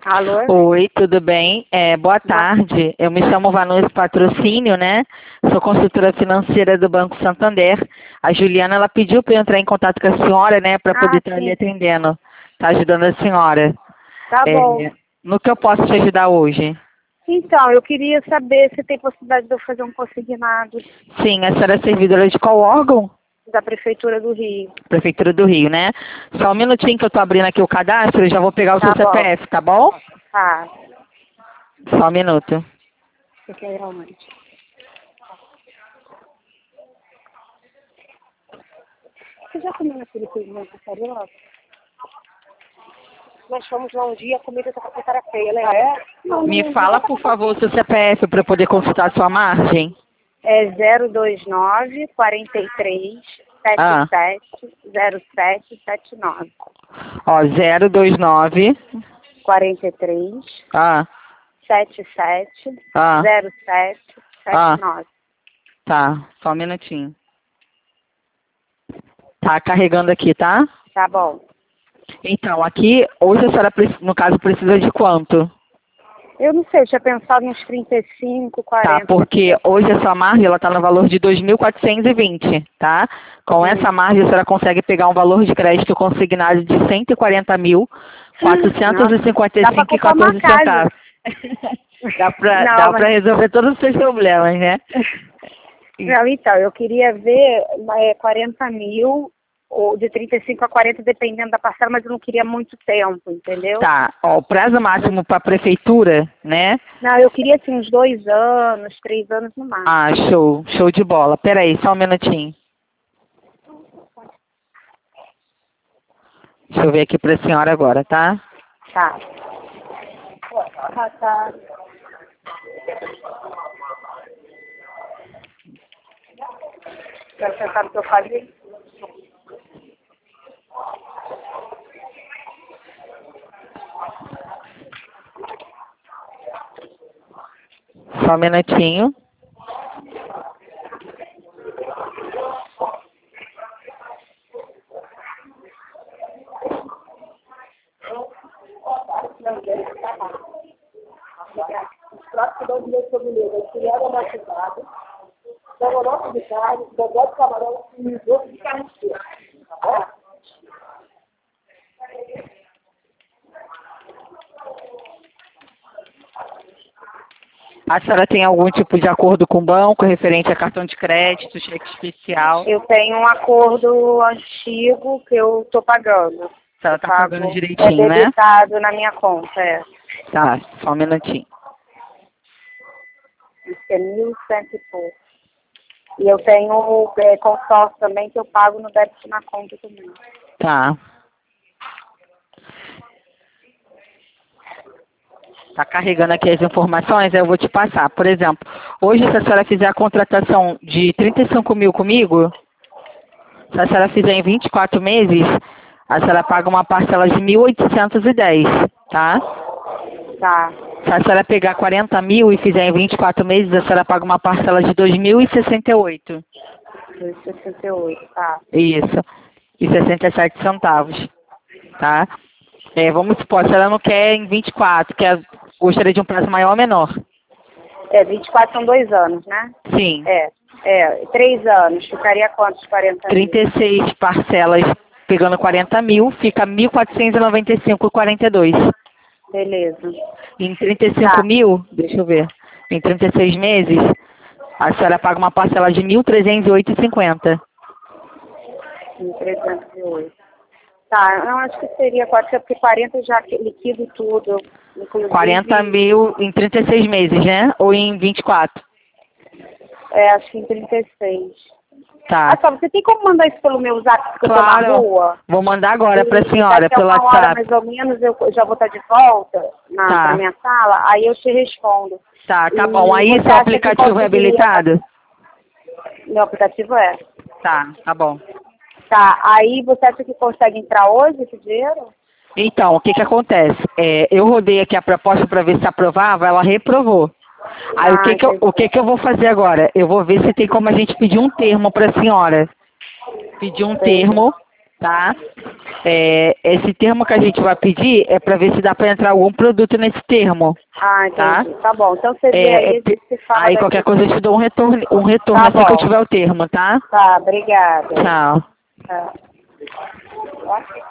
Alô? Oi, tudo bem? Boa tarde. Eu me chamo Vanessa Patrocínio, né? Sou consultora financeira do Banco Santander. A Juliana, ela pediu para eu entrar em contato com a senhora, né? Para poder estar lhe Sim. atendendo. Tá ajudando a senhora. Tá bom. No que eu posso te ajudar hoje? Então, eu queria saber se tem possibilidade de eu fazer um consignado Sim, a senhora é servidora de qual órgão? da Prefeitura do Rio. Prefeitura do Rio, né? Só um minutinho que eu tô abrindo aqui o cadastro, eu já vou pegar o Tá seu bom. CPF, tá bom? Tá. Só um minuto. Você quer ir aonde? Você já comeu naquele pimenta carioca? Nós fomos lá um dia, a comida era feia, né? Ah, é? Não, Me fala, por favor, o seu CPF para eu poder consultar a sua margem. É 029 43 Ah. 77 0779. Ó, 029. 43 Ah, 77 ah, 0779. tá. Só um minutinho. Tá carregando aqui, tá? Tá bom. Então, aqui, hoje a senhora, no caso, precisa de quanto? Eu não sei, eu tinha pensado uns 35, Tá, 40. porque hoje a sua margem, ela tá no valor de 2.420, tá? Com essa margem, a senhora consegue pegar um valor de crédito consignado de 140.455 Dá pra e comprar uma 14 casa. centavos. Dá Não, pra mas... resolver todos os seus problemas, né? Não, então, eu queria ver 40 mil, ou de 35 a 40, dependendo da parcela, mas eu não queria muito tempo, entendeu? Tá, ó, o prazo máximo para a prefeitura, né? Não, eu queria assim uns 2 anos, 3 anos no máximo. Ah, show, show de bola. Peraí, só um minutinho. Deixa eu ver aqui para a senhora agora, tá? Tá. Tá. Você sabe o que eu fazia? Só um minutinho. Os pratos dão dinheiro sobre o livro. Criado batizado, estrogonofe de carne, bobó de camarão e risoto de carne seca. Tá bom? A senhora tem algum tipo de acordo com o banco referente a cartão de crédito, cheque especial? Eu tenho um acordo antigo que eu tô pagando. A senhora tá Pago, pagando direitinho, é né? debitado na minha conta, Tá, só um minutinho. Isso é 1.100 e pouco. E eu tenho consórcio também que eu pago no débito na conta também. Tá. Tá carregando aqui as informações, aí eu vou te passar. Por exemplo, hoje se a senhora fizer a contratação de 35 mil comigo, se a senhora fizer em 24 meses, a senhora paga uma parcela de 1.810, tá? Tá. Se a senhora pegar 40 mil e fizer em 24 meses, a senhora paga uma parcela de 2.068. 2,68, tá. Isso. E 67 centavos, tá? Vamos supor, a senhora não quer em 24, gostaria de um prazo maior ou menor? 24 são 2 anos, né? Sim. 3 anos. Ficaria quantos 40 mil? 36 parcelas pegando 40 mil, fica 1.495,42. Beleza. Em 35 Tá. mil, deixa eu ver, em 36 meses, a senhora paga uma parcela de 1.308,50. 1.308. Tá, eu acho que seria 4, porque 40 eu já liquido tudo. Inclusive, 40 mil em 36 meses, né? Ou em 24? Acho que em 36. Tá. Só, você tem como mandar isso pelo meu zap, porque eu tô Claro. na rua? Vou mandar agora para a senhora, Daqui a pelo uma hora, WhatsApp. mais ou menos, eu já vou estar de volta Tá. pra minha sala, aí eu te respondo. Tá E bom. Aí você seu acha que aplicativo é conseguiria- habilitado? Meu aplicativo é. Tá bom. Tá, aí você acha que consegue entrar hoje esse dinheiro? Então, o que acontece? Eu rodei aqui a proposta para ver se aprovava, ela reprovou. Aí Entendi. o que eu vou fazer agora? Eu vou ver se tem como a gente pedir um termo para a senhora. Pedir um Entendi. termo tá? Esse termo que a gente vai pedir é para ver se dá para entrar algum produto nesse termo. Ah, entendi. Tá bom. Então você vê aí, a gente se fala aí daqui. qualquer coisa eu te dou um retorno Tá assim que eu bom. tiver o termo, tá? Tá, obrigada. Tchau. Tá.